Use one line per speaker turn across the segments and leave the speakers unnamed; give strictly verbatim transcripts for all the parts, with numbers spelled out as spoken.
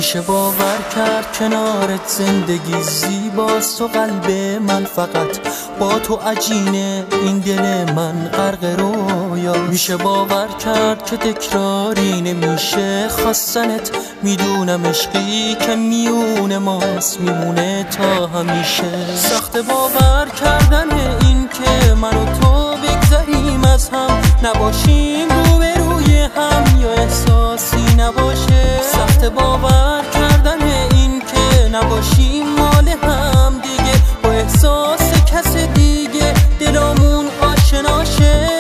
میشه باور کرد کنارت زندگی زیباست و قلب من فقط با تو عجینه، این دل من غرق رویا. میشه باور کرد که تکراری نمیشه خواستنت، میدونم عشقی که میون ماست میمونه تا همیشه. سخت باور کردن این که من و تو بگذریم از هم، نباشیم روبروی هم یا احساسی نباشه. سخت باور کردن این که نباشیم مال هم دیگه، با احساس کس دیگه دلامون آشناشه.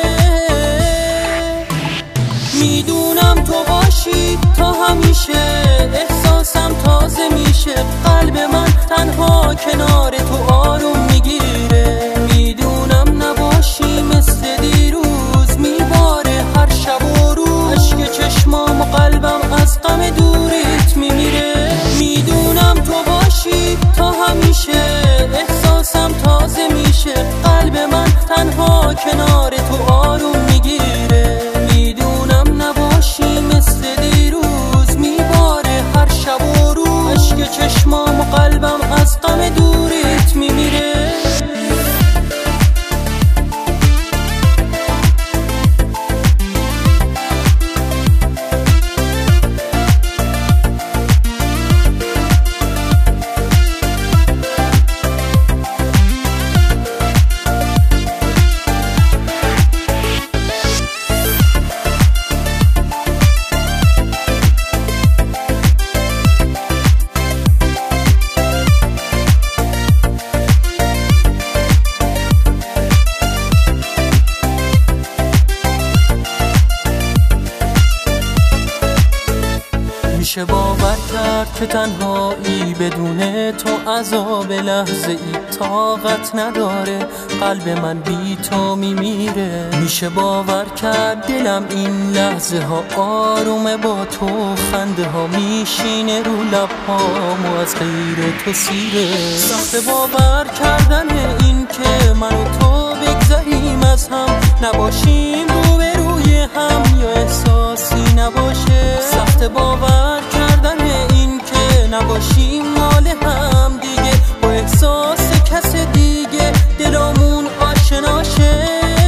میدونم تو باشی تا همیشه، احساسم تازه میشه، قلب من تنها کنار تو آروم میگیره. میدونم نباشی مثل دیروز میباره هر شب و روز، عشق چشمام و قلبم از غم دوریت میمیره. میدونم تو باشی تا همیشه، احساسم تازه میشه، قلب من تنها کنار تو آروم میگیره. میدونم نباشی مثل دیروز میباره هر شب و روز، عشق چشمام و قلبم از غم دوریت میمیره. میشه باور کرد که تنهایی بدون تو عذاب لحظه ای طاقت نداره، قلب من بی تو میمیره. میشه باور کرد دلم این لحظه ها آرومه با تو، خنده ها میشینه رو لبهام و از غیر تو سیره. سخت باور کردن این که من و تو بگذریم از هم، نباشیم روبروی هم یا احساسی نباشه. سخت باور کردن این که نباشیم مال هم دیگه، با احساس کس دیگه دلامون آشناشه.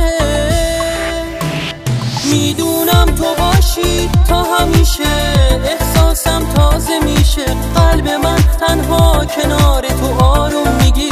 میدونم تو باشی تا همیشه، احساسم تازه میشه، قلب من تنها کنار تو آروم میگیره.